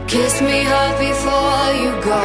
Kiss me hard before you go.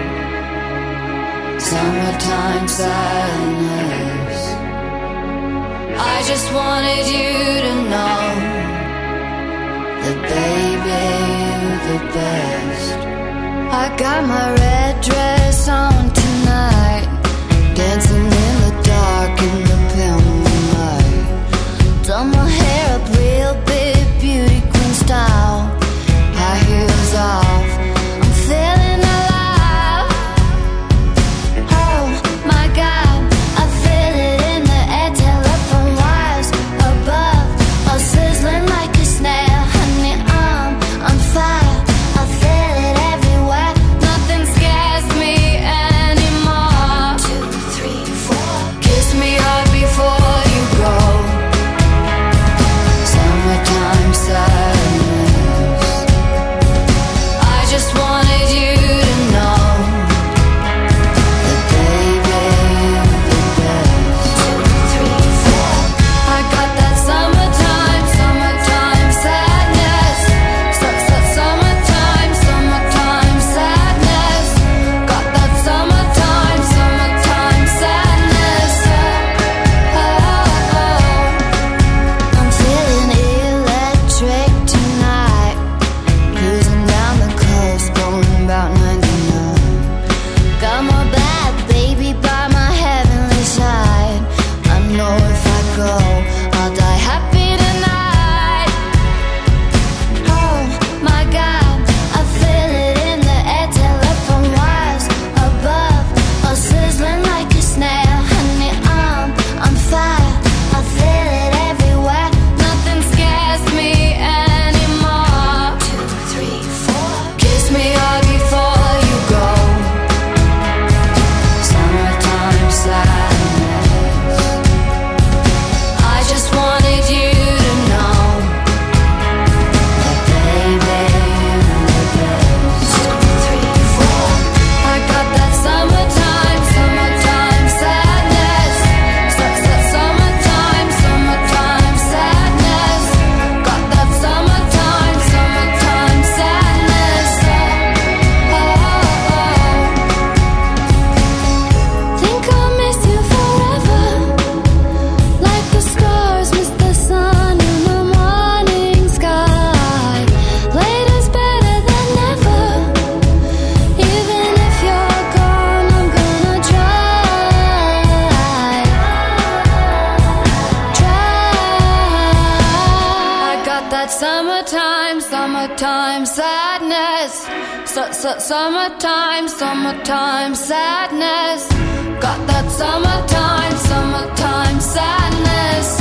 Summertime sadness. I just wanted you to know that baby, you're the best. I got my red dress on tonight, dancing in the dark in the pale moonlight. Done my hair up real big, beauty queen style. High heels off, I'm feeling alive. Oh my God, I feel it in the air. Telephone wires above, all sizzling like a snare. Honey, I'm on fire, I feel it everywhere. Nothing scares me anymore. 2, 3, 4. Kiss me hard before you go. Summertime sadness. I just wanted you to know that baby, you're the best. 2, 3, 4. I got that summertime, summertime sadness. Summertime, summertime sadness. Got that summertime, summertime sadness. I'm feeling electric tonight, cruising down the coast, going about 99. Got my bad baby by my heavenly side. I know if I go, I'll die happy tonight. Oh my God, I feel it in the air. Telephone wires above, all sizzling like a snare. Honey, I'm on fire, I feel it everywhere. Nothing scares me anymore. 2, 3, 4. Kiss me hard before you go. Summertime sadness. I just wanted you to know that baby, you're the best. 2, 3, 4. I got that summertime, summertime sadness. Summertime, summertime sadness. Got that summertime, summertime sadness. Think I'll miss you forever, like the stars miss the sun in the morning sky. Later's better than never. Even if you're gone, I'm gonna try. I got that summertime, summertime sadness. Summertime, summertime sadness. Got that summertime, summertime sadness.